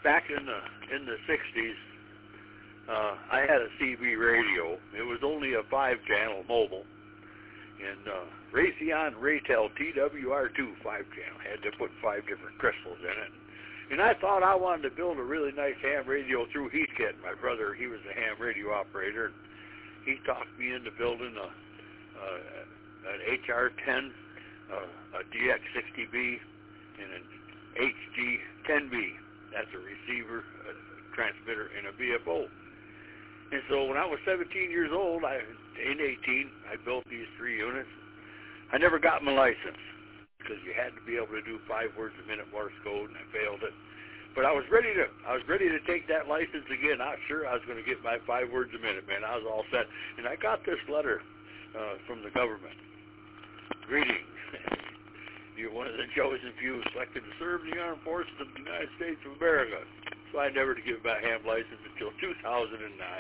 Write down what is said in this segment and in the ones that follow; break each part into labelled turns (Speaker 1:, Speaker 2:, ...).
Speaker 1: back in the 60s, I had a CB radio. It was only a 5-channel mobile, and Raytheon Raytel TWR2 5-channel. Had to put 5 different crystals in it. And I thought I wanted to build a really nice ham radio through Heathkit. My brother, he was a ham radio operator, and he talked me into building an HR-10, a DX60B, and an HG-10B. That's a receiver, a transmitter, and a VFO. And so when I was 17 years old, in 18, I built these 3 units. I never got my license because you had to be able to do 5 words a minute Morse code, and I failed it. But I was ready to take that license again. Not sure I was going to get my 5 words a minute, man. I was all set. And I got this letter from the government. Greetings. You're one of the chosen few selected to serve in the armed forces of the United States of America. So I never to give my ham license until 2009.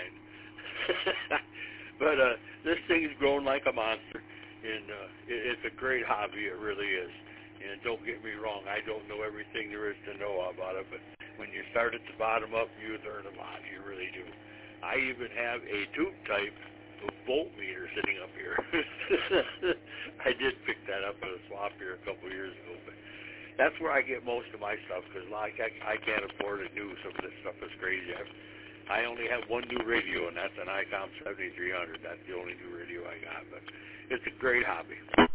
Speaker 1: But this thing's grown like a monster, and it's a great hobby. It really is. And don't get me wrong, I don't know everything there is to know about it, but when you start at the bottom up, you learn a lot. You really do. I even have a tube type voltmeter sitting up here. I did pick that up at a swap here a couple of years ago, but that's where I get most of my stuff, because like I can't afford it new. Some of this stuff is crazy. I only have one new radio, and that's an ICOM 7300. That's the only new radio I got, but it's a great hobby.